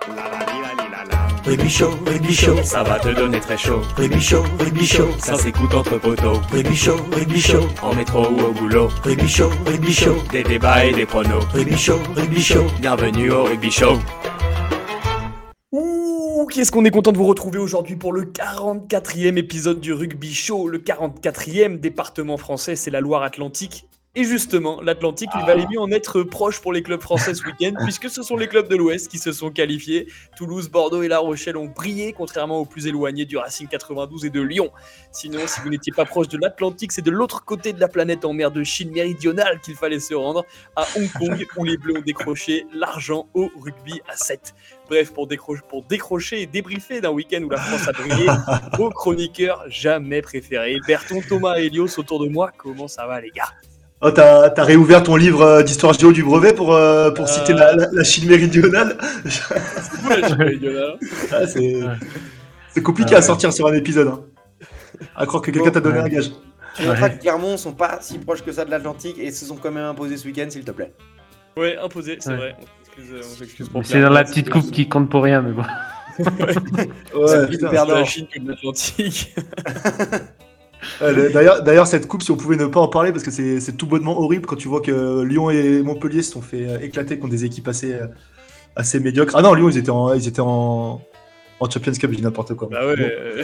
Rugby Show, ça va te donner très chaud. Rugby Show, ça s'écoute entre poteaux. Rugby Show, en métro ou au boulot. Rugby Show, des débats et des pronos. Rugby Show, bienvenue au Rugby Show. Qu'est-ce qu'on est content de vous retrouver aujourd'hui pour le 44e épisode du Rugby Show. Le 44e département français, c'est la Loire-Atlantique. Et justement, l'Atlantique, il valait mieux en être proche pour les clubs français ce week-end, puisque ce sont les clubs de l'Ouest qui se sont qualifiés. Toulouse, Bordeaux et La Rochelle ont brillé, contrairement aux plus éloignés du Racing 92 et de Lyon. Sinon, si vous n'étiez pas proche de l'Atlantique, c'est de l'autre côté de la planète, en mer de Chine méridionale, qu'il fallait se rendre, à Hong Kong, où les Bleus ont décroché l'argent au rugby à 7. Bref, pour décrocher et débriefer d'un week-end où la France a brillé, vos chroniqueurs jamais préférés, Berton, Thomas et Elios autour de moi. Comment ça va, les gars ? Oh, t'as réouvert ton livre d'histoire géo du brevet pour citer la Chine méridionale. C'est vous la Chine méridionale. C'est compliqué à sortir sur un épisode. Hein. À croire que quelqu'un t'a donné un gage. Tu noteras que Clermont sont pas si proches que ça de l'Atlantique et se sont quand même imposés ce week-end, s'il te plaît. Ouais, imposés, c'est vrai. On s'excuse pour c'est dans la petite coupe qui compte pour rien, mais bon. Ouais, c'est plus la Chine que de l'Atlantique. D'ailleurs, cette coupe, si on pouvait ne pas en parler, parce que c'est tout bonnement horrible quand tu vois que Lyon et Montpellier se sont fait éclater contre des équipes assez médiocres. Ah non, Lyon, ils étaient en Champions Cup, je dis n'importe quoi. Bah ouais.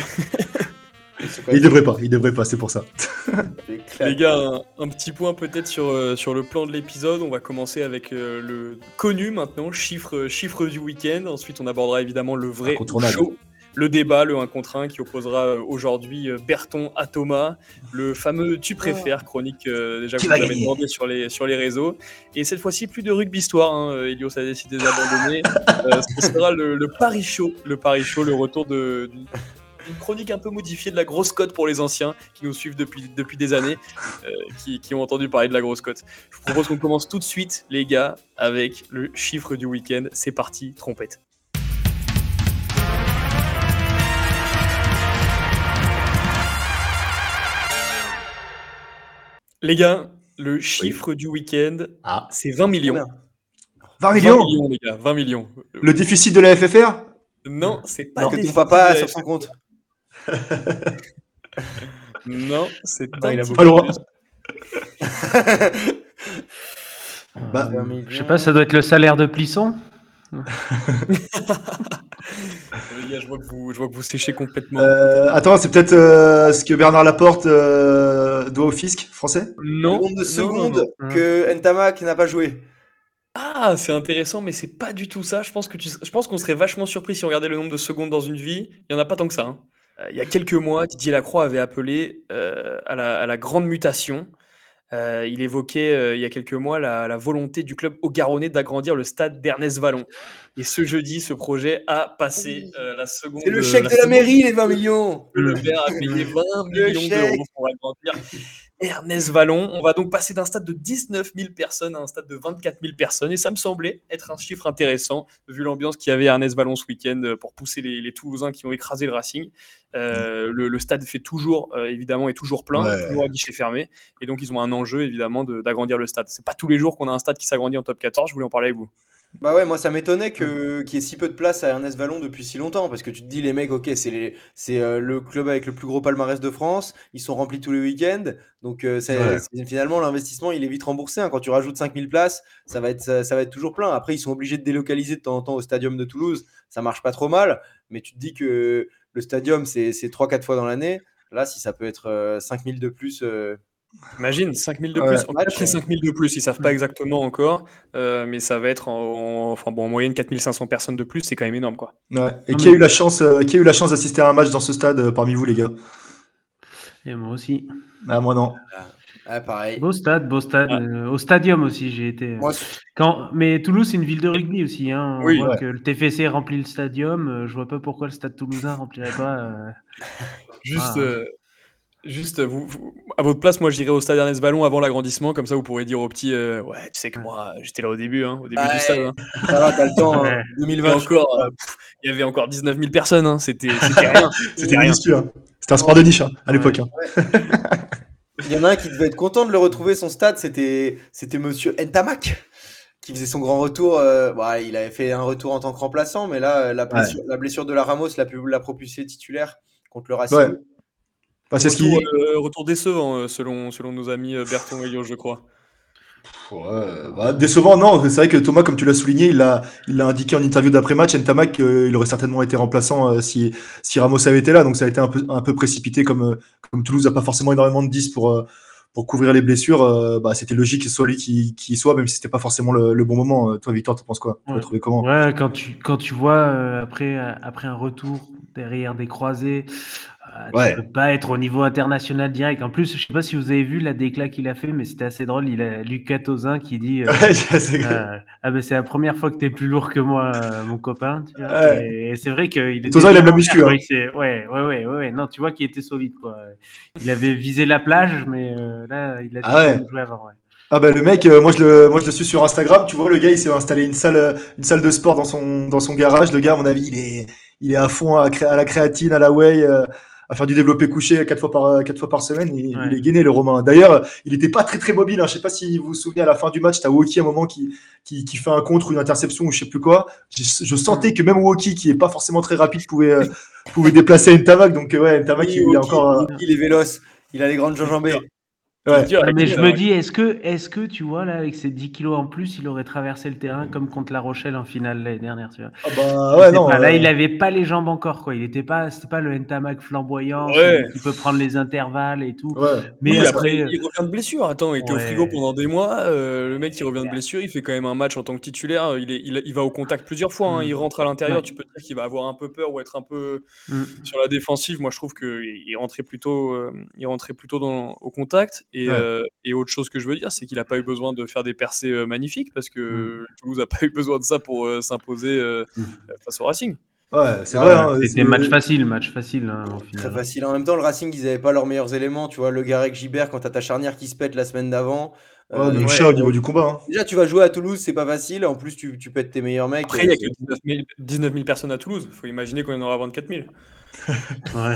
Ils devraient pas, c'est pour ça. Les gars, un petit point peut-être sur le plan de l'épisode. On va commencer avec le connu maintenant, chiffre du week-end. Ensuite, on abordera évidemment le vrai show. Le débat, le 1 contre 1 qui opposera aujourd'hui Berton à Thomas, le fameux tu préfères chronique déjà que vous avez demandé sur les réseaux. Et cette fois-ci, plus de rugby histoire, Elios a décidé d'abandonner. Ce sera le Paris Show, le retour d'une chronique un peu modifiée de la grosse cote pour les anciens qui nous suivent depuis des années, qui ont entendu parler de la grosse cote. Je vous propose qu'on commence tout de suite, les gars, avec le chiffre du week-end. C'est parti, trompette. Les gars, le chiffre du week-end, c'est 20 millions. 20 millions 20 millions, les gars, 20 millions. Le déficit de la FFR ? Non, c'est pas que ton papa a sur son compte. Non, c'est pas le droit. Je sais pas, ça doit être le salaire de Plisson. Les gars, je vois que vous séchez complètement. Attends, c'est peut-être ce que Bernard Laporte doit au fisc français ? Non. Le nombre de secondes que Ntamak n'a pas joué. Ah, c'est intéressant, mais c'est pas du tout ça. Je pense qu'on serait vachement surpris si on regardait le nombre de secondes dans une vie. Il y en a pas tant que ça. Il y a quelques mois, Didier Lacroix avait appelé à la grande mutation. Il évoquait il y a quelques mois la volonté du club haut-garonnais d'agrandir le stade d'Ernest Vallon. Et ce jeudi, ce projet a passé la seconde. C'est le chèque de la mairie, les 20 millions. Le maire a payé 20 millions d'euros pour agrandir Ernest Vallon. On va donc passer d'un stade de 19 000 personnes à un stade de 24 000 personnes. Et ça me semblait être un chiffre intéressant, vu l'ambiance qu'il y avait à Ernest Vallon ce week-end pour pousser les Toulousains qui ont écrasé le Racing. Le stade fait toujours, évidemment, est toujours plein, toujours à guichet fermé. Et donc, ils ont un enjeu, évidemment, d'agrandir le stade. C'est pas tous les jours qu'on a un stade qui s'agrandit en top 14. Je voulais en parler avec vous. Bah ouais, moi ça m'étontait qu'il y ait si peu de place à Ernest Vallon depuis si longtemps, parce que tu te dis les mecs, ok, c'est le club avec le plus gros palmarès de France, ils sont remplis tous les week-ends, donc finalement l'investissement il est vite remboursé, hein. Quand tu rajoutes 5000 places, ça va être toujours plein. Après ils sont obligés de délocaliser de temps en temps au stadium de Toulouse, ça marche pas trop mal, mais tu te dis que le stadium c'est 3-4 fois dans l'année, là si ça peut être 5000 de plus... Imagine, 5000 de plus. En fait, c'est 5000 de plus. Ils ne savent pas exactement encore, mais ça va être en moyenne 4500 personnes de plus. C'est quand même énorme, quoi. Ouais. Et qui a eu la chance d'assister à un match dans ce stade parmi vous, les gars ? Et moi aussi. Ah, moi non. Pareil. Beau stade. Au stadium aussi, j'ai été. Mais Toulouse, c'est une ville de rugby aussi. Hein. On voit que le TFC remplit le stadium. Je vois pas pourquoi le stade toulousain remplirait pas. Juste, vous, à votre place, moi, j'irais au stade Ernest Vallon avant l'agrandissement, comme ça, vous pourrez dire aux petits, ouais, tu sais que moi, j'étais là au début du stade. Ça va, t'as le temps, 2020 encore. Il y avait encore 19 000 personnes, c'était rien. C'était minuscule. C'était un sport de niche à l'époque. Il y en a un qui devait être content de le retrouver, son stade, c'était monsieur Ntamak. qui faisait son grand retour. Il avait fait un retour en tant que remplaçant, mais là, la blessure de la Ramos l'a propulsé titulaire contre le Racing. Ouais. C'est retour décevant selon nos amis Berton et Yo, je crois. Décevant, non. C'est vrai que Thomas, comme tu l'as souligné, il l'a indiqué en interview d'après-match, Ntamak, il aurait certainement été remplaçant si Ramos avait été là. Donc ça a été un peu précipité, comme Toulouse n'a pas forcément énormément de 10 pour couvrir les blessures. C'était logique que ce soit lui qui soit, même si c'était pas forcément le bon moment. Toi, Victor, tu penses quoi? Tu l'as trouvé comment? Ouais, quand tu vois après un retour derrière des croisés, tu peux pas être au niveau international direct. En plus, je sais pas si vous avez vu la déclat qu'il a fait, mais c'était assez drôle. Il a Lucas Tozin qui dit c'est la première fois que t'es plus lourd que moi, mon copain. Tu vois. Et c'est vrai qu'il Tozin, il aime la muscu. Ouais. Non, tu vois qu'il était solide, quoi. Il avait visé la plage, mais là, il a joué avant. Ouais. Le mec, moi je le suis sur Instagram. Tu vois, le gars, il s'est installé une salle de sport dans son garage. Le gars, à mon avis, il est à fond à la créatine, à la whey, à faire du développé couché 4 fois par semaine. Il est gainé, le Romain. D'ailleurs, il était pas très très mobile. Je sais pas si vous vous souvenez, à la fin du match, t'as Woki à un moment qui fait un contre, une interception ou je sais plus quoi. Je sentais que même Woki, qui est pas forcément très rapide, pouvait déplacer Ntamak. Donc Ntamak, il est encore. Il est véloce. Il a les grandes jambées. Mais je me dis, est-ce que tu vois, là, avec ses 10 kilos en plus, il aurait traversé le terrain comme contre La Rochelle en finale l'année dernière, tu vois. Là, il avait pas les jambes encore, quoi. C'était pas le Ntamak flamboyant qui peut prendre les intervalles et tout. Mais après, il revient de blessure. Attends, il était au frigo pendant des mois. Le mec, il revient de blessure, il fait quand même un match en tant que titulaire. Il va au contact plusieurs fois. Il rentre à l'intérieur. Tu peux dire qu'il va avoir un peu peur ou être un peu sur la défensive. Moi, je trouve qu'il rentrait plutôt au contact. Et autre chose que je veux dire, c'est qu'il n'a pas eu besoin de faire des percées magnifiques parce que Toulouse n'a pas eu besoin de ça pour s'imposer face au Racing. Ouais, c'est vrai. C'était match facile. Au final. Très facile. En même temps, le Racing, ils n'avaient pas leurs meilleurs éléments. Tu vois, Le Garec, Gibert, quand tu as ta charnière qui se pète la semaine d'avant. Donc cher au niveau du combat. Déjà, tu vas jouer à Toulouse, c'est pas facile. En plus, tu pètes tes meilleurs mecs. Après, il n'y a que 19 000 personnes à Toulouse. Il faut imaginer qu'on en aura 24 000. Ouais.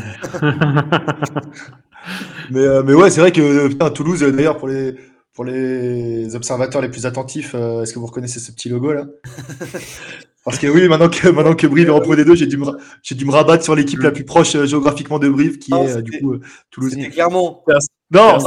Mais ouais, c'est vrai que Toulouse, d'ailleurs, pour les observateurs les plus attentifs, est-ce que vous reconnaissez ce petit logo là? Parce que oui, maintenant que Brive est en Pro D2, j'ai dû me rabattre sur l'équipe la plus proche géographiquement de Brive, qui est du coup Toulouse. C'était Clermont. Non.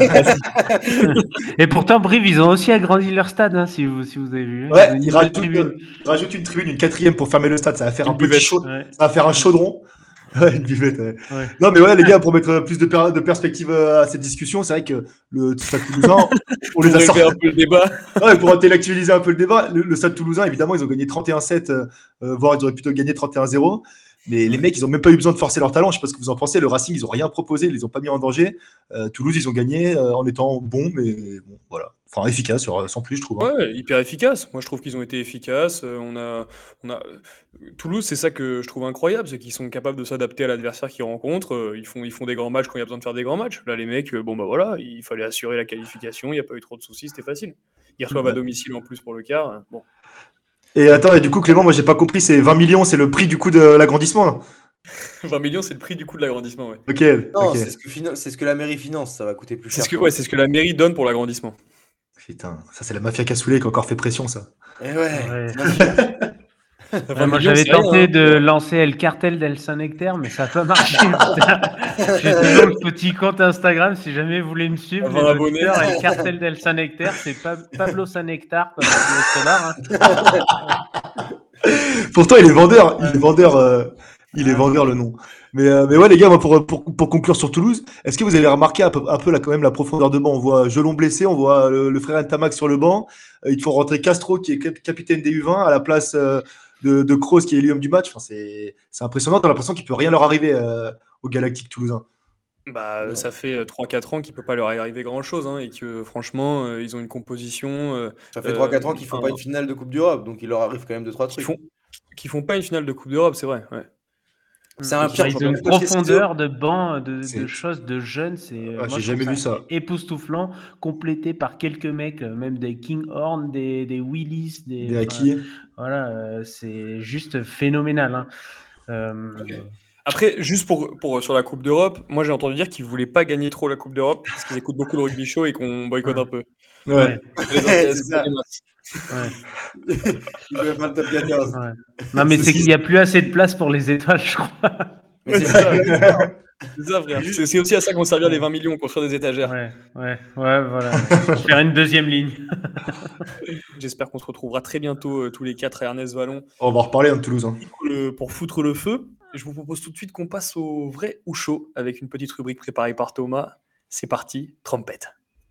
Et pourtant, Brive, ils ont aussi agrandi leur stade, si vous avez vu. Ouais, ils rajoutent une tribune, une 4e pour fermer le stade. Ça va faire ça va faire un chaudron. Ouais, une buvette. Ouais. Non, mais ouais, les gars, pour mettre plus de perspective à cette discussion, c'est vrai que le Stade Toulousain, on les a sortis un peu le débat. Ouais, pour intellectualiser un peu le débat, le Stade Toulousain, évidemment, ils ont gagné 31-7, voire ils auraient plutôt gagné 31-0. Mais les mecs, ils ont même pas eu besoin de forcer leur talent. Je sais pas ce que vous en pensez. Le Racing, ils ont rien proposé, ils les ont pas mis en danger. Toulouse, ils ont gagné en étant bons, mais bon, voilà. Enfin, efficace, sans plus, je trouve. Ouais, hyper efficace. Moi, je trouve qu'ils ont été efficaces. Toulouse, c'est ça que je trouve incroyable, c'est qu'ils sont capables de s'adapter à l'adversaire qu'ils rencontrent. Ils font des grands matchs quand il y a besoin de faire des grands matchs. Là, les mecs, voilà, il fallait assurer la qualification. Il n'y a pas eu trop de soucis, c'était facile. Ils reçoivent à domicile en plus pour le quart. Bon. Et attends, et du coup, Clément, moi, j'ai pas compris. C'est 20 millions, c'est le prix du coup de l'agrandissement, là? 20 millions, c'est le prix du coup de l'agrandissement, ouais. Ok. Non, c'est ce que la mairie finance, ça va coûter plus cher. C'est ce que la mairie donne pour l'agrandissement. Putain, ça c'est la mafia cassoulet qui a encore fait pression, ça. Et ouais. Moi j'avais tenté de lancer le cartel d'El Saint-Nectaire, mais ça n'a pas marché. J'ai toujours le petit compte Instagram, si jamais vous voulez me suivre. Le cartel d'El Saint-Nectaire, c'est Pablo Saint-Nectar. Pourtant, il est vendeur. Il est vendeur le nom. Mais ouais, les gars, moi, pour conclure sur Toulouse, est-ce que vous avez remarqué un peu là, quand même, la profondeur de banc? On voit Jelon blessé, on voit le frère Ntamak sur le banc. Il faut rentrer Castro, qui est capitaine des U20, à la place de Kroos, qui est l'homme du match. Enfin, c'est impressionnant. T'as l'impression qu'il peut rien leur arriver au Galactique toulousain. Ça fait 3-4 ans qu'il peut pas leur arriver grand-chose, et que franchement, ils ont une composition. Ça fait 3-4 ans qu'ils font pas une finale de Coupe d'Europe, donc il leur arrive quand même 2-3 trucs. Qui font pas une finale de Coupe d'Europe, c'est vrai. Ouais. C'est un pire. Ils ont une profondeur de banc, de choses, de jeunes. J'ai jamais vu ça. Époustouflant, complété par quelques mecs, même des Kinghorn, des Willis, des Aki. Voilà, c'est juste phénoménal. Okay. Après, juste pour sur la Coupe d'Europe, moi j'ai entendu dire qu'ils voulaient pas gagner trop la Coupe d'Europe parce qu'ils écoutent beaucoup le rugby show et qu'on boycotte un peu. Ouais. Ouais. Il peut faire le top 14. Ouais. Non, mais c'est qu'il n'y a plus assez de place pour les étoiles, je crois. Mais c'est ça. C'est ça, frère. C'est aussi à ça qu'on servir les 20 millions, construire des étagères. Ouais, voilà. Faire une deuxième ligne. J'espère qu'on se retrouvera très bientôt tous les 4 à Ernest Vallon. On va en reparler de Toulouse. Hein. Pour foutre le feu. Je vous propose tout de suite qu'on passe au vrai ou chaud avec une petite rubrique préparée par Thomas. C'est parti, trompette.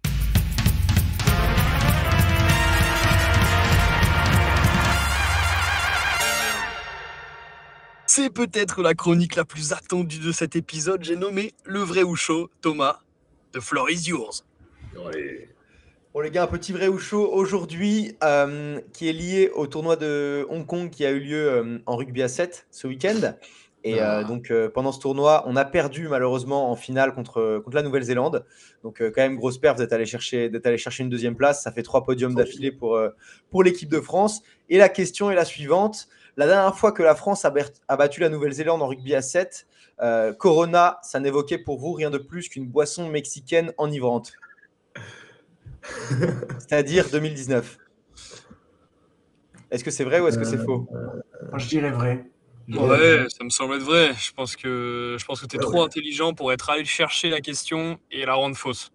C'est peut-être la chronique la plus attendue de cet épisode. J'ai nommé le vrai ou chaud. Thomas, the floor is yours. Bon les gars, un petit vrai ou chaud aujourd'hui qui est lié au tournoi de Hong Kong qui a eu lieu en rugby à 7 ce week-end. Et donc pendant ce tournoi, on a perdu malheureusement en finale contre la Nouvelle-Zélande. Donc quand même grosse perte d'être allé chercher une deuxième place. Ça fait 3 podiums d'affilée pour l'équipe de France. Et la question est la suivante. La dernière fois que la France a battu la Nouvelle-Zélande en rugby à 7, Corona, ça n'évoquait pour vous rien de plus qu'une boisson mexicaine enivrante. C'est-à-dire 2019. Est-ce que c'est vrai ou est-ce que c'est faux? Moi, je dirais vrai. Ouais, ça me semble être vrai. Je pense que tu es trop intelligent pour être allé chercher la question et la rendre fausse.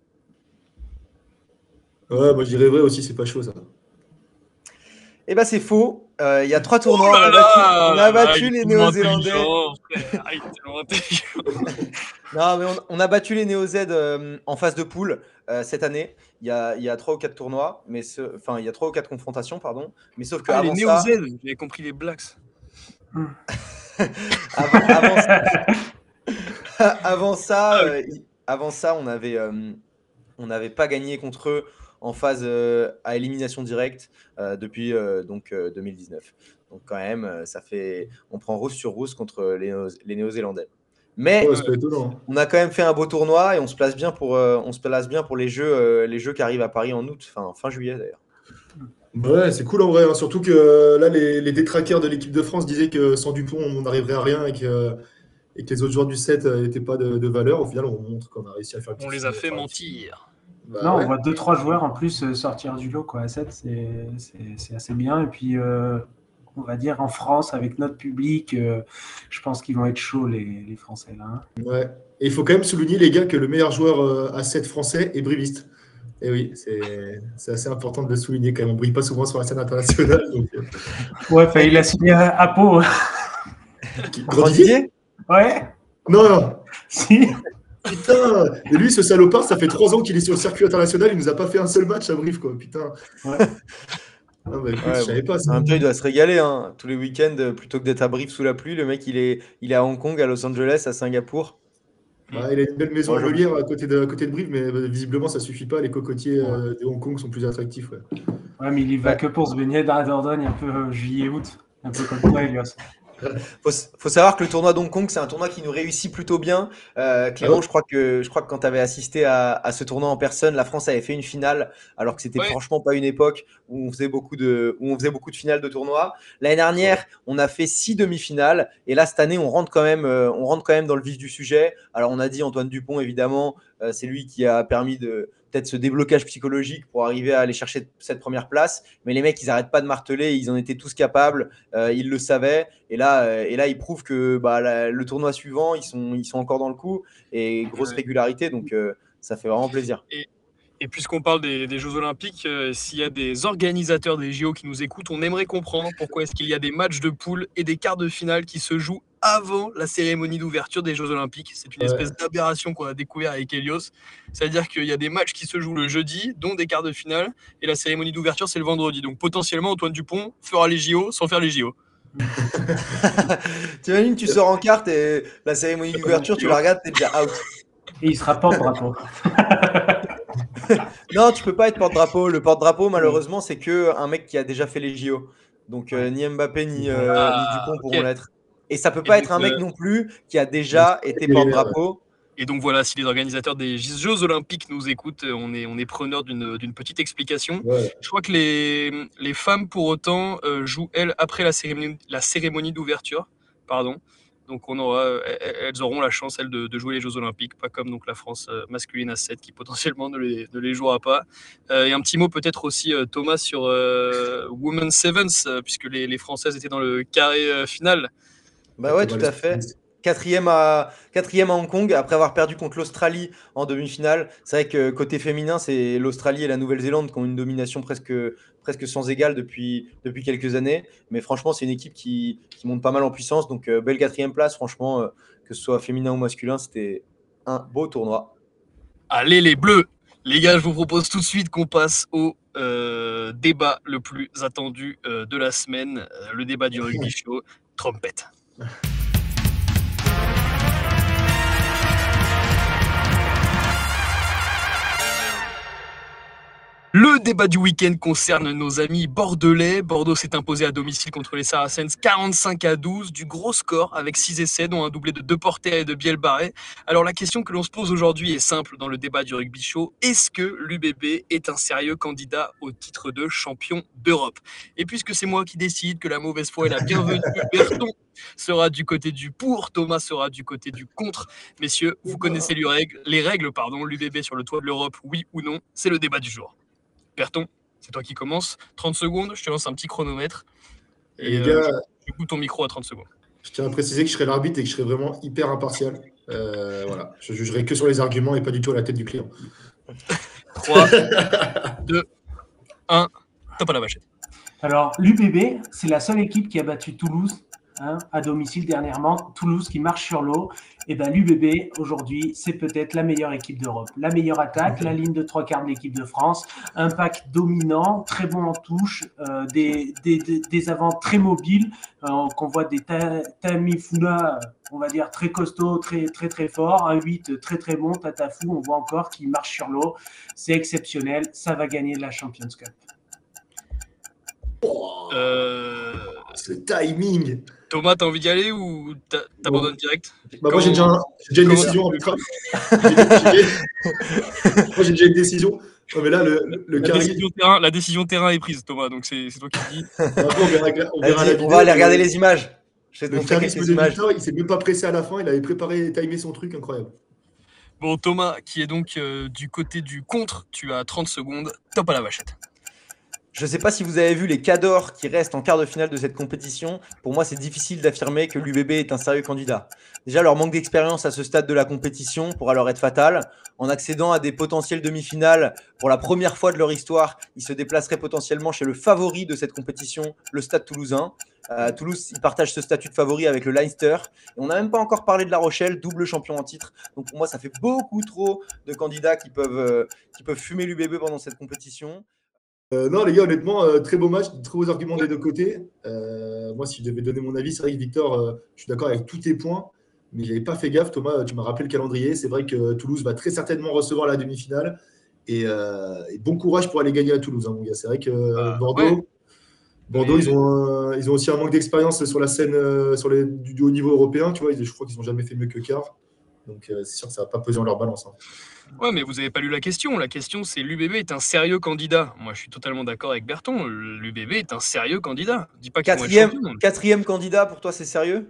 Ouais, moi je dirais vrai aussi, c'est pas chaud ça. Eh ben c'est faux. Il y a 3 tournois. On a battu les Néo-Zélandais. Non, mais on a battu les Néo-Z en phase de poule cette année. Il y a 3 ou 4 tournois, il y a 3 ou 4 confrontations, pardon. Mais sauf que les avant ça, Néo-Z, j'avais compris les Blacks. avant ça, on n'avait pas gagné contre eux en phase à élimination directe depuis 2019. Donc quand même, on prend rousse sur rousse contre les Néo-Zélandais. Mais c'est pas étonnant. on a quand même fait un beau tournoi et on se place bien pour les jeux qui arrivent à Paris en août, fin juillet d'ailleurs. Ouais, c'est cool en vrai. Hein. Surtout que là, les détraqueurs de l'équipe de France disaient que sans Dupont, on n'arriverait à rien et que les autres joueurs du 7 n'étaient pas de valeur. Au final, on montre qu'on a réussi à faire. On les a fait mentir. Bah, non, ouais. On voit 2-3 joueurs en plus sortir du lot quoi. À 7, c'est assez bien. Et puis, on va dire en France, avec notre public, je pense qu'ils vont être chauds les Français là. Hein. Ouais. Et il faut quand même souligner les gars que le meilleur joueur à 7 français est briviste. Et oui, c'est assez important de le souligner quand même. On ne brille pas souvent sur la scène internationale. Donc... Ouais, il a signé à Pau. Grandier ? Ouais. Non. Si. Putain. Et lui, ce salopard, ça fait 3 ans qu'il est sur le circuit international. Il nous a pas fait un seul match à Brive, quoi. Putain. Ouais. Ah bah, écoute, je savais pas ça. En même temps, il doit se régaler. Hein. Tous les week-ends, plutôt que d'être à Brive sous la pluie, le mec, il est à Hong Kong, à Los Angeles, à Singapour. Bah, il a une belle maison en Meulière à côté de Brive, mais visiblement, ça suffit pas. Les cocotiers de Hong Kong sont plus attractifs. Ouais, mais il y va que pour se baigner dans la Dordogne un peu juillet-août. Un peu comme toi, Elias. Faut savoir que le tournoi d'Hong Kong, c'est un tournoi qui nous réussit plutôt bien. Clément, je crois que quand tu avais assisté à ce tournoi en personne, la France avait fait une finale, alors que c'était franchement pas une époque où on faisait beaucoup de finales de tournois. L'année dernière, on a fait 6 demi-finales, et là cette année, on rentre quand même dans le vif du sujet. Alors on a dit Antoine Dupont, évidemment, c'est lui qui a permis de peut-être ce déblocage psychologique pour arriver à aller chercher cette première place. Mais les mecs, ils n'arrêtent pas de marteler, ils en étaient tous capables, ils le savaient. Et là, ils prouvent que le tournoi suivant, ils sont encore dans le coup et grosse régularité. Donc, ça fait vraiment plaisir. Et puisqu'on parle des Jeux Olympiques, s'il y a des organisateurs des JO qui nous écoutent, on aimerait comprendre pourquoi est-ce qu'il y a des matchs de poule et des quarts de finale qui se jouent avant la cérémonie d'ouverture des Jeux Olympiques. C'est une espèce d'aberration qu'on a découvert avec Elios. C'est-à-dire qu'il y a des matchs qui se jouent le jeudi, dont des quarts de finale, et la cérémonie d'ouverture, c'est le vendredi. Donc potentiellement, Antoine Dupont fera les JO sans faire les JO. T'imagines, tu sors en carte et la cérémonie d'ouverture, tu la regardes, t'es déjà out. Et il sera porte-drapeau. Non, tu peux pas être porte-drapeau. Le porte-drapeau, malheureusement, c'est qu'un mec qui a déjà fait les JO. Donc, ni Mbappé ni Dupont pourront l'être. Et ça peut pas être un mec non plus qui a déjà été porte-drapeau. Et donc voilà, si les organisateurs des Jeux Olympiques nous écoutent, on est preneur d'une petite explication. Ouais. Je crois que les femmes, pour autant, jouent, elles, après la cérémonie d'ouverture. Pardon. Donc elles auront la chance, elles, de jouer les Jeux Olympiques, pas comme donc la France masculine à 7 qui potentiellement ne les jouera pas. Et un petit mot peut-être aussi, Thomas, sur Women's Sevens, puisque les Françaises étaient dans le carré final. Bah ouais, tout à fait. Quatrième à Hong Kong, après avoir perdu contre l'Australie en demi-finale. C'est vrai que côté féminin, c'est l'Australie et la Nouvelle-Zélande qui ont une domination presque sans égale depuis quelques années. Mais franchement, c'est une équipe qui monte pas mal en puissance. Donc, belle 4e place, franchement, que ce soit féminin ou masculin, c'était un beau tournoi. Allez les Bleus! Les gars, je vous propose tout de suite qu'on passe au débat le plus attendu de la semaine, le débat du rugby show, trompette. Le débat du week-end concerne nos amis bordelais. Bordeaux s'est imposé à domicile contre les Saracens 45-12, du gros score avec 6 essais, dont un doublé de Deporter et de Biel-Barré. Alors la question que l'on se pose aujourd'hui est simple dans le débat du rugby show. Est-ce que l'UBB est un sérieux candidat au titre de champion d'Europe? Et puisque c'est moi qui décide que la mauvaise foi est la bienvenue, Berton sera du côté du pour, Thomas sera du côté du contre. Messieurs, vous connaissez les règles, l'UBB sur le toit de l'Europe, oui ou non? C'est le débat du jour. Berton, c'est toi qui commences. 30 secondes, je te lance un petit chronomètre. Et les gars, je coupe ton micro à 30 secondes. Je tiens à préciser que je serai l'arbitre et que je serai vraiment hyper impartial. Voilà. Je jugerai que sur les arguments et pas du tout à la tête du client. 3, 2, 1, top à la vachette. Alors, l'UBB, c'est la seule équipe qui a battu Toulouse à domicile dernièrement. Toulouse qui marche sur l'eau. Et ben l'UBB, aujourd'hui, c'est peut-être la meilleure équipe d'Europe. La meilleure attaque, la ligne de 3/4 de l'équipe de France, un pack dominant, très bon en touche, des avants très mobiles, qu'on voit des Tamifuna, on va dire très costaud, très très très fort, un 8 très très bon, Tatafou, on voit encore qu'il marche sur l'eau. C'est exceptionnel, ça va gagner la Champions Cup. C'est le timing. Thomas, t'as envie d'y aller ou t'abandonnes direct? Moi, j'ai déjà une décision arbitrale. Moi, j'ai déjà une décision. Non, mais là, la décision terrain est prise, Thomas, donc c'est toi qui dis. On va aller regarder les images. Le charisme de Victor, il s'est même pas pressé à la fin, il avait préparé et timé son truc, incroyable. Bon, Thomas, qui est donc du côté du contre, tu as 30 secondes, top à la vachette. Je ne sais pas si vous avez vu les Cadors qui restent en quart de finale de cette compétition. Pour moi, c'est difficile d'affirmer que l'UBB est un sérieux candidat. Déjà, leur manque d'expérience à ce stade de la compétition pourra leur être fatal. En accédant à des potentielles demi-finales, pour la première fois de leur histoire, ils se déplaceraient potentiellement chez le favori de cette compétition, le Stade Toulousain. Toulouse, ils partagent ce statut de favori avec le Leinster. Et on n'a même pas encore parlé de La Rochelle, double champion en titre. Donc pour moi, ça fait beaucoup trop de candidats qui peuvent fumer l'UBB pendant cette compétition. Non, les gars, honnêtement, très beau match, très beaux arguments des deux côtés. Moi, si je devais donner mon avis, c'est vrai que Victor, je suis d'accord avec tous tes points, mais je n'avais pas fait gaffe. Thomas, tu m'as rappelé le calendrier. C'est vrai que Toulouse va très certainement recevoir la demi-finale. Et bon courage pour aller gagner à Toulouse, mon gars. C'est vrai que Bordeaux, ils ont aussi un manque d'expérience sur la scène du haut niveau européen. Tu vois, je crois qu'ils n'ont jamais fait mieux que quart. Donc, c'est sûr que ça ne va pas peser en leur balance. Ouais, mais vous n'avez pas lu la question. La question, c'est l'UBB est un sérieux candidat. Moi, je suis totalement d'accord avec Berton. L'UBB est un sérieux candidat. Dis pas quatrième candidat, pour toi, c'est sérieux?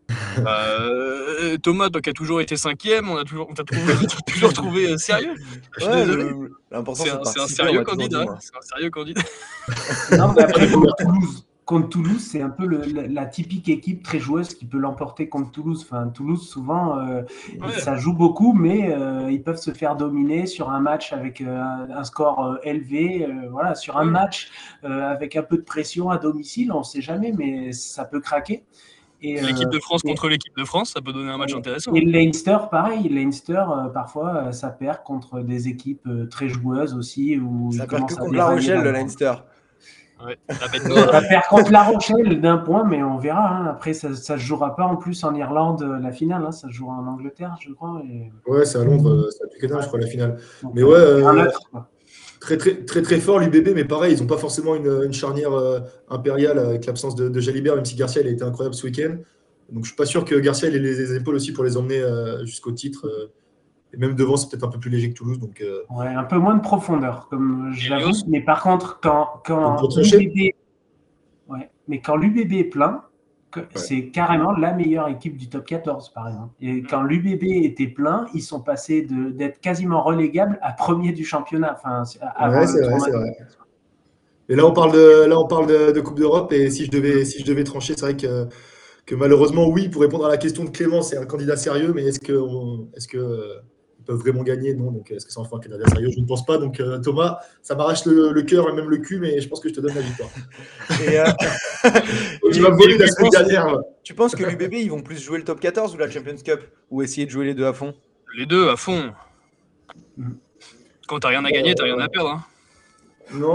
Thomas, toi qui as toujours été 5e, on t'a toujours trouvé sérieux. Je suis désolé. C'est un sérieux candidat. C'est un sérieux candidat. Non, mais après, contre Toulouse, c'est un peu la typique équipe très joueuse qui peut l'emporter contre Toulouse. Enfin, Toulouse, souvent, ça joue beaucoup, mais ils peuvent se faire dominer sur un match avec un score élevé. Voilà, sur un match avec un peu de pression à domicile, on ne sait jamais, mais ça peut craquer. Et l'équipe de France contre l'équipe de France, ça peut donner un match intéressant. Et Leinster, pareil. Leinster, parfois, ça perd contre des équipes très joueuses aussi. Ça perd que contre La Rochelle, le Leinster. Ouais, ça perd contre La Rochelle d'un point, mais on verra. Après, ça ne se jouera pas en plus en Irlande, la finale. Ça se jouera en Angleterre, je crois. Ouais, c'est à Londres, c'est à Twickenham, je crois, la finale. Donc, mais ouais, très, très, très, très fort l'UBB, mais pareil, ils n'ont pas forcément une charnière impériale avec l'absence de Jalibert, même si Garcia il a été incroyable ce week-end. Donc, je ne suis pas sûr que Garcia ait les épaules aussi pour les emmener jusqu'au titre. Et même devant, c'est peut-être un peu plus léger que Toulouse. Donc, ouais, un peu moins de profondeur, comme je l'avoue. Mais par contre, quand l'UBB est plein, c'est carrément la meilleure équipe du top 14, par exemple. Et quand l'UBB était plein, ils sont passés d'être quasiment relégables à premier du championnat. Enfin, avant c'est vrai. Et là, on parle de Coupe d'Europe. Et si je devais trancher, c'est vrai que malheureusement, oui, pour répondre à la question de Clément, c'est un candidat sérieux. Mais est-ce que ils peuvent vraiment gagner? Non. Donc, est-ce que c'est enfin un candidat sérieux? Je ne pense pas. Donc, Thomas, ça m'arrache le cœur et même le cul, mais je pense que je te donne la victoire. Tu vas me voler la semaine dernière. Tu penses que l'UBB, ils vont plus jouer le top 14 ou la Champions Cup? Ou essayer de jouer les deux à fond? Les deux à fond. Quand t'as rien à gagner, t'as rien à perdre. Hein. Non,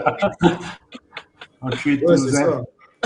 c'est ça.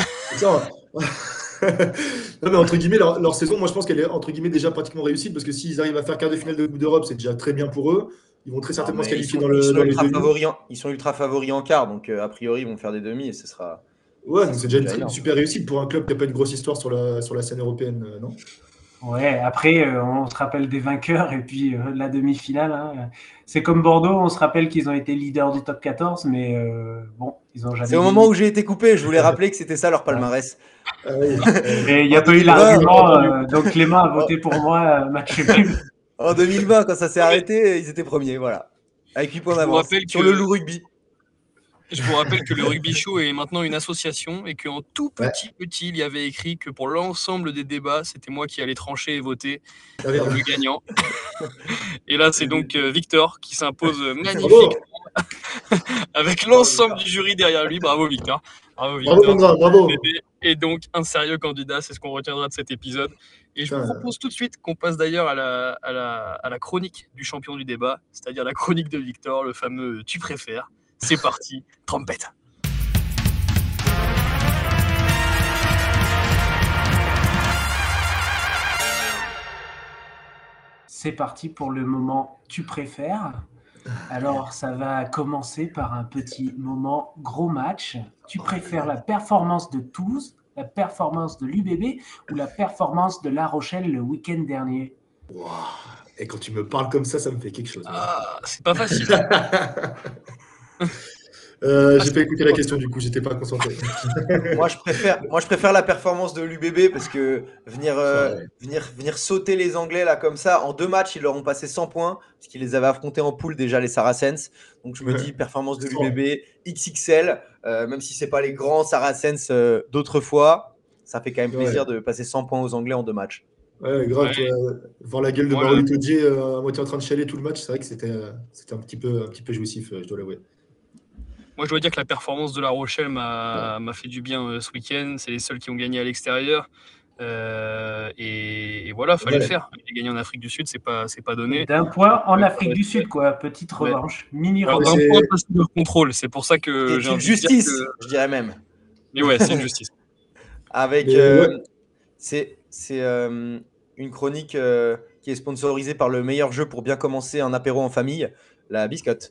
Non, mais entre guillemets, leur saison, moi je pense qu'elle est entre guillemets déjà pratiquement réussie parce que s'ils arrivent à faire quart de finale de Coupe d'Europe, c'est déjà très bien pour eux. Ils vont très certainement se qualifier dans les demi. Ils sont ultra favoris en quart, donc a priori ils vont faire des demi et ce sera. Ouais, donc c'est déjà une super réussite pour un club qui n'a pas une grosse histoire sur la scène européenne, non? Ouais, après, on se rappelle des vainqueurs et puis la demi-finale. Hein. C'est comme Bordeaux, on se rappelle qu'ils ont été leaders du top 14, mais bon, ils ont jamais. C'est au moment où j'ai été coupé, je voulais rappeler que c'était ça leur palmarès. Et il n'y a pas eu l'argument, donc Clément a voté pour moi, match nul. En 2020, quand ça s'est arrêté, ils étaient premiers, voilà. Avec 8 points d'avance sur le loup rugby. Je vous rappelle que le Rugby Show est maintenant une association et qu'en tout petit, il y avait écrit que pour l'ensemble des débats, c'était moi qui allais trancher et voter le gagnant. Et là, c'est donc Victor qui s'impose magnifiquement avec l'ensemble du jury derrière lui. Bravo, Victor. Bravo. Et donc, un sérieux candidat, c'est ce qu'on retiendra de cet épisode. Et je vous propose tout de suite qu'on passe d'ailleurs à la chronique du champion du débat, c'est-à-dire la chronique de Victor, le fameux « Tu préfères ». C'est parti, trompette. C'est parti pour le moment « Tu préfères ». Alors, ça va commencer par un petit moment gros match. Tu préfères la performance de Toulouse, la performance de l'UBB ou la performance de La Rochelle le week-end dernier? Wow. Et quand tu me parles comme ça me fait quelque chose. Ah, c'est pas facile. J'ai pas écouté la question du coup, j'étais pas concentré. Moi je préfère la performance de l'UBB parce que venir sauter les Anglais là comme ça, en 2 matchs ils leur ont passé 100 points parce qu'ils les avaient affrontés en poule déjà les Saracens. Donc je me dis performance de l'UBB XXL, même si c'est pas les grands Saracens d'autrefois, ça fait quand même plaisir de passer 100 points aux Anglais en 2 matchs. Ouais, grave. Voir la gueule de Mario Todier à moitié en train de chialer tout le match, c'est vrai que c'était un petit peu jouissif, je dois l'avouer. Moi, je dois dire que la performance de La Rochelle m'a fait du bien ce week-end. C'est les seuls qui ont gagné à l'extérieur. Et voilà, fallait le faire. Les gagner en Afrique du Sud, c'est pas donné. D'un point en Afrique du Sud, quoi. Petite revanche. Mini revanche. D'un point passé de contrôle. C'est pour ça que j'ai une justice, je dirais même. Mais ouais, c'est une justice. Avec c'est une chronique qui est sponsorisée par le meilleur jeu pour bien commencer un apéro en famille, la biscotte.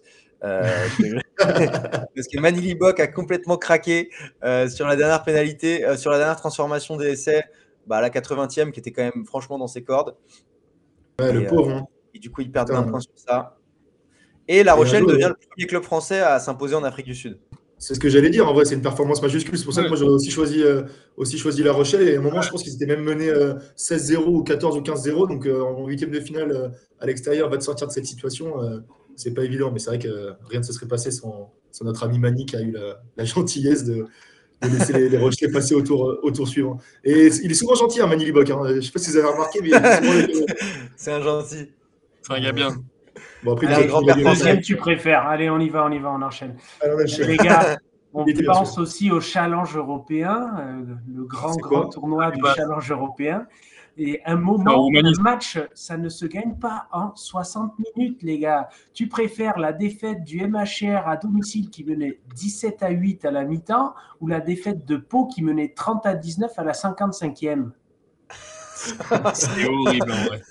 Parce que Manili Bock a complètement craqué sur la dernière pénalité, sur la dernière transformation des essais, à la 80e, qui était quand même franchement dans ses cordes. Ouais, le pauvre. Et du coup, il perd 20 points sur ça. Et La Rochelle devient le premier club français à s'imposer en Afrique du Sud. C'est ce que j'allais dire. En vrai, c'est une performance majuscule. C'est pour ça que moi, j'aurais aussi choisi La Rochelle. Et à un moment, je pense qu'ils étaient même menés 16-0 ou 14 ou 15-0. Donc, en 8e de finale, à l'extérieur, va te sortir de cette situation. C'est pas évident, mais c'est vrai que rien ne se serait passé sans notre ami Mani qui a eu la gentillesse de laisser les Rochelais passer au tour suivant. Et il est souvent gentil, hein, Mani Libok. Je ne sais pas si vous avez remarqué, mais c'est un gentil. C'est un gars bien. Bon, après, deuxième, tu préfères. Allez, on y va, on enchaîne. Les gars, on pense aussi au Challenge européen, le grand tournoi du Challenge européen. Et un match, ça ne se gagne pas en 60 minutes, les gars. Tu préfères la défaite du MHR à domicile qui menait 17-8 à la mi-temps ou la défaite de Pau qui menait 30-19 à la 55e? C'est horrible, en vrai.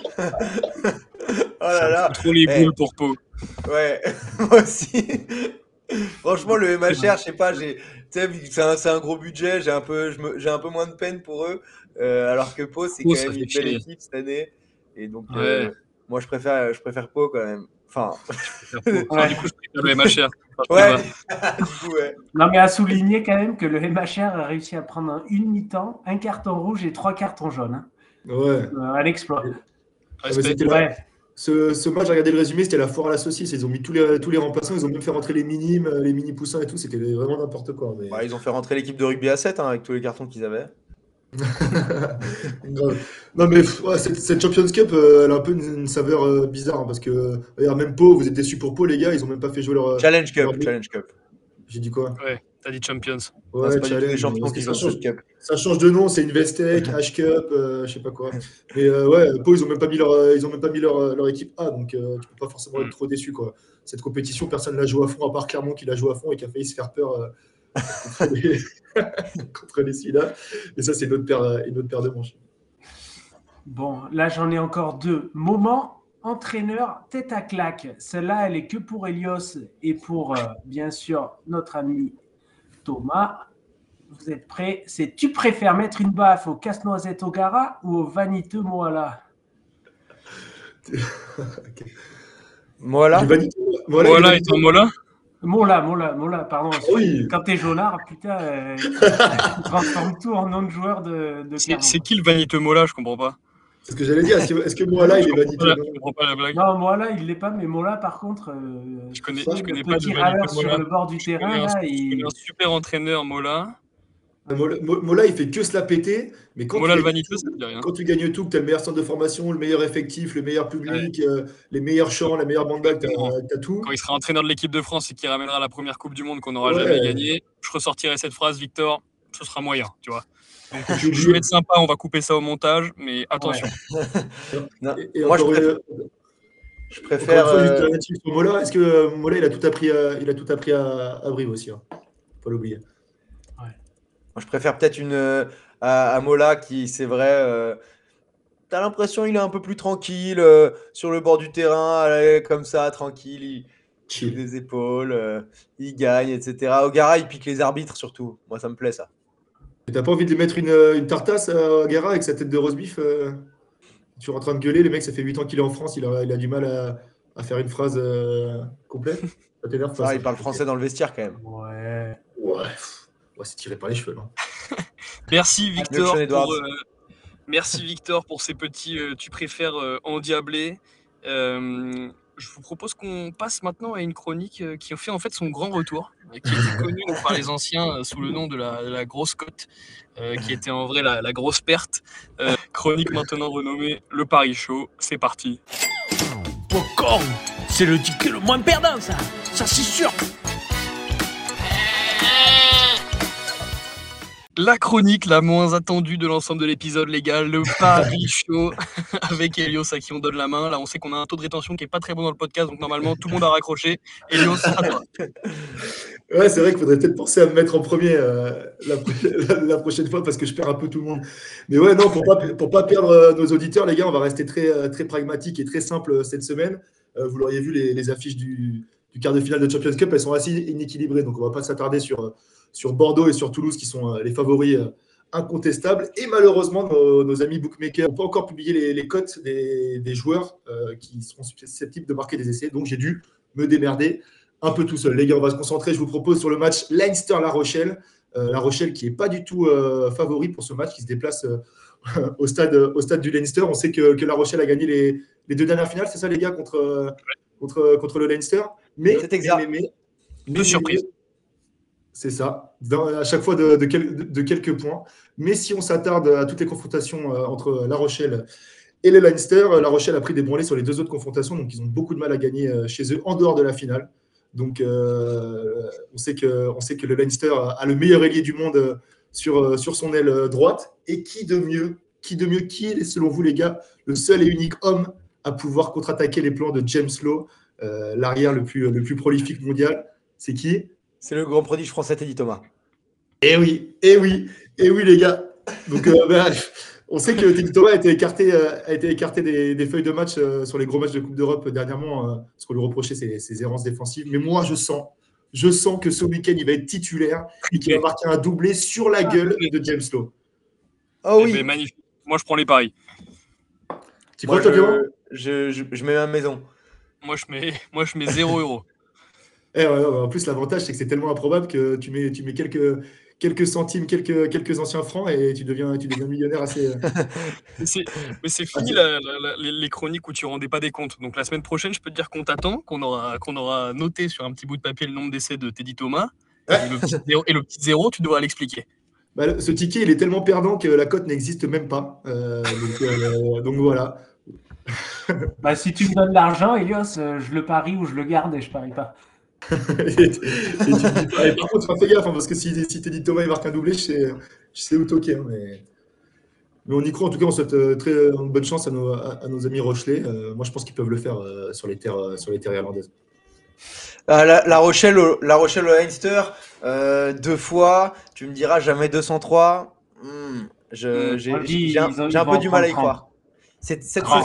Oh là là. Trop les boules pour Pau. Ouais, moi aussi. Franchement, le MHR, je sais pas, c'est un gros budget, j'ai un peu moins de peine pour eux. Alors que Pau, c'est quand même une belle équipe cette année. Et donc, moi, je préfère Pau quand même. Enfin, Du coup, je préfère le MHR. ouais. Non, mais à souligner quand même que le MHR a réussi à prendre une mi-temps, un carton rouge et 3 cartons jaunes. Hein. Ouais. Un exploit. Ce match, j'ai regardé le résumé, c'était la foire à la saucisse. Ils ont mis tous les remplaçants, ils ont même fait rentrer les minimes, les mini poussins et tout. C'était vraiment n'importe quoi. Mais... Ils ont fait rentrer l'équipe de rugby à 7 avec tous les cartons qu'ils avaient. Non mais cette Champions Cup, elle a un peu une saveur bizarre parce que regarde, même Pau, vous êtes déçus pour Pau les gars, ils ont même pas fait jouer leur Challenge Cup. J'ai dit quoi? Ouais, t'as dit Champions. Ouais, c'est pas Challenge. du tout les champions qui jouent Cup. Ça change de nom, c'est Investec, H-Cup, je sais pas quoi. Mais ouais, Pau, ils ont même pas mis leur équipe A, donc tu peux pas forcément être trop déçu quoi. Cette compétition, personne l'a joué à fond à part Clermont qui l'a joué à fond et qui a failli se faire peur contre les celui-là. Et ça, c'est une autre paire de manches. Bon, là, j'en ai encore 2. Moment, entraîneur, tête à claque. Celle-là, elle est que pour Elios et pour, bien sûr, notre ami Thomas. Vous êtes prêts? C'est tu préfères mettre une baffe au casse-noisette O'Gara ou au vaniteux Moala? Okay. Moala est en Mola? Mola, pardon. Oui. Quand t'es jaunard, putain, tu transformes tout en nom de joueur de c'est qui le vaniteux Mola? Je comprends pas. C'est ce que j'allais dire. Est-ce que Moala, il est vaniteux? Je comprends pas la blague. Non, Moala, il l'est pas, mais Mola, par contre, je connais pas de vaniteux sur le bord du terrain. Il est un super entraîneur, Mola. Mola, il fait que se la péter, mais quand tu gagnes tout, que tu as le meilleur centre de formation, le meilleur effectif, le meilleur public, les meilleurs chants, la meilleure bande balle, tu as tout. Quand il sera entraîneur de l'équipe de France et qu'il ramènera la première Coupe du Monde qu'on n'aura jamais gagnée, je ressortirai cette phrase, Victor, ce sera moyen, tu vois. Donc, je vais être sympa, on va couper ça au montage, mais attention. Moi, je préfère. Sur Mola, est-ce que Mola, il a tout appris à Brive aussi, hein. Faut pas l'oublier. Je préfère peut-être à Mola qui, c'est vrai, t'as l'impression il est un peu plus tranquille sur le bord du terrain, comme ça, tranquille, il chill les épaules, il gagne, etc. O'Gara, il pique les arbitres surtout. Moi, ça me plaît ça. Et t'as pas envie de lui mettre une tartasse à O'Gara avec sa tête de roast beef Tu es en train de gueuler, le mec, ça fait 8 ans qu'il est en France, il a du mal à faire une phrase complète. Ça t'énerve pas? Il parle français dans le vestiaire quand même. Ouais, c'est tiré par les cheveux, non? Merci Victor pour ces petits tu préfères endiablés. Je vous propose qu'on passe maintenant à une chronique qui fait en fait son grand retour, qui était connue par les anciens sous le nom de la grosse cote, qui était en vrai la grosse perte. Chronique maintenant renommée Le Paris Show. C'est parti. Popcorn, c'est le ticket le moins perdant, ça c'est sûr. La chronique la moins attendue de l'ensemble de l'épisode, les gars, le Paris Show avec Elios à qui on donne la main. Là, on sait qu'on a un taux de rétention qui est pas très bon dans le podcast, donc normalement tout le monde a raccroché. Elios, à toi. Ouais, c'est vrai qu'il faudrait peut-être penser à me mettre en premier la prochaine fois parce que je perds un peu tout le monde. Mais ouais, non, pour pas perdre nos auditeurs, les gars, on va rester très, très pragmatique et très simple cette semaine. Vous l'auriez vu, les affiches du quart de finale de Champions Cup, elles sont assez inéquilibrées, donc on va pas s'attarder sur Bordeaux et sur Toulouse qui sont les favoris incontestables. Et malheureusement, nos amis bookmakers n'ont pas encore publié les cotes des joueurs qui seront susceptibles de marquer des essais. Donc j'ai dû me démerder un peu tout seul. Les gars, on va se concentrer. Je vous propose sur le match Leinster-La Rochelle. La Rochelle qui n'est pas du tout favori pour ce match, qui se déplace au stade du Leinster. On sait que La Rochelle a gagné les 2 dernières finales, c'est ça les gars, contre le Leinster. Mais c'est exact. Deux surprises. C'est ça, à chaque fois de quelques points. Mais si on s'attarde à toutes les confrontations entre La Rochelle et le Leinster, La Rochelle a pris des branlées sur les 2 autres confrontations, donc ils ont beaucoup de mal à gagner chez eux en dehors de la finale. Donc on sait que le Leinster a le meilleur ailier du monde sur son aile droite. Et qui de mieux, qui est, selon vous les gars, le seul et unique homme à pouvoir contre-attaquer les plans de James Lowe, l'arrière le plus prolifique mondial? C'est qui? C'est le grand prodige français Teddy Thomas. Eh oui, les gars. Donc, on sait que Teddy Thomas a été écarté des feuilles de match sur les gros matchs de Coupe d'Europe dernièrement, parce qu'on lui reprochait ses errances défensives. Mais moi, je sens que ce week-end, il va être titulaire et qu'il va marquer un doublé sur la gueule de James Lowe. Oh oui. Magnifique. Moi, je prends les paris. Tu crois, toi, je mets ma maison. Moi, je mets 0 €. En plus, l'avantage, c'est que c'est tellement improbable que tu mets quelques centimes, quelques anciens francs et tu deviens millionnaire assez. Mais c'est fini les chroniques où tu rendais pas des comptes. Donc la semaine prochaine, je peux te dire qu'on t'attend, qu'on aura noté sur un petit bout de papier le nombre d'essais de Teddy Thomas. Ouais. Et le petit 0, tu devras l'expliquer. Ce ticket, il est tellement perdant que la cote n'existe même pas. Donc voilà. Si tu me donnes l'argent, Elios, je le parie ou je le garde et je parie pas. Par contre, fais gaffe, parce que si Teddy Thomas il marque un doublé, je sais où toquer. Mais on y croit. En tout cas, on souhaite très bonne chance à nos amis Rochelais. Moi, je pense qu'ils peuvent le faire sur les terres irlandaises. La Rochelle au Leinster, 2 fois. Tu me diras jamais 203. J'ai un peu du mal à y croire. Cette saison,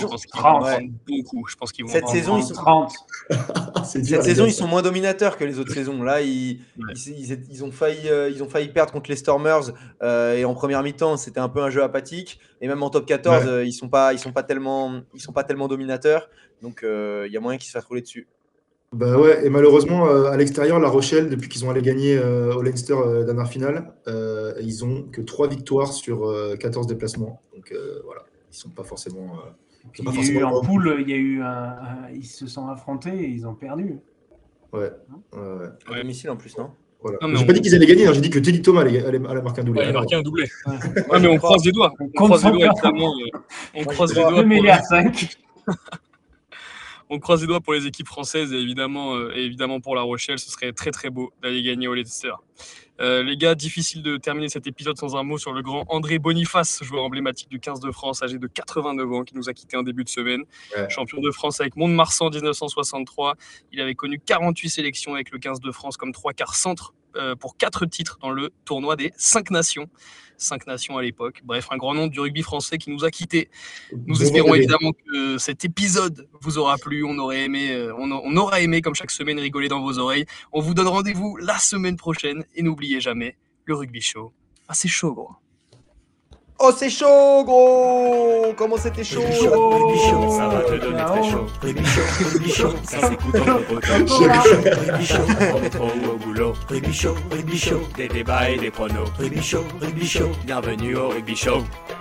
je pense qu'ils vont. Cette saison, ils sont 30. Cette saison, ils sont moins dominateurs que les autres saisons. Là, ils ont failli perdre contre les Stormers et en première mi-temps, c'était un peu un jeu apathique. Et même en top 14, ils sont pas tellement dominateurs. Donc, il y a moyen qu'ils se fassent rouler dessus. Et malheureusement, à l'extérieur, La Rochelle, depuis qu'ils ont allé gagner au Leinster dernière finale, ils ont que 3 victoires sur 14 déplacements. Donc voilà. Ils sont pas forcément. En poule, ils se sont affrontés et ils ont perdu. Ouais. À domicile en plus, non? Voilà. J'ai pas dit qu'ils allaient gagner, j'ai dit que Teddy Thomas allait marquer un doublé. Il a marqué un doublé. Mais on croise les doigts. On croise les doigts, évidemment. On croise les doigts. On croise les doigts pour les équipes françaises et évidemment pour La Rochelle. Ce serait très très beau d'aller gagner au Leinster. Les gars, difficile de terminer cet épisode sans un mot sur le grand André Boniface, joueur emblématique du 15 de France, âgé de 89 ans, qui nous a quitté en début de semaine. Ouais. Champion de France avec Mont-de-Marsan en 1963. Il avait connu 48 sélections avec le 15 de France comme 3/4 centre pour 4 titres dans le tournoi des 5 nations. 5 nations à l'époque. Bref, un grand nom du rugby français qui nous a quittés. Nous espérons évidemment que cet épisode vous aura plu. On aura aimé, comme chaque semaine, rigoler dans vos oreilles. On vous donne rendez-vous la semaine prochaine. Et n'oubliez jamais, le rugby show. Ah, c'est chaud, gros. Oh, c'est chaud, gros! Comment c'était chaud? Rugby show, ça va te donner très chaud. Rugby show, ça s'écoute en rugby show, au métro ou au boulot. Rugby show, des débats et des pronos. Rugby show, bienvenue au rugby show.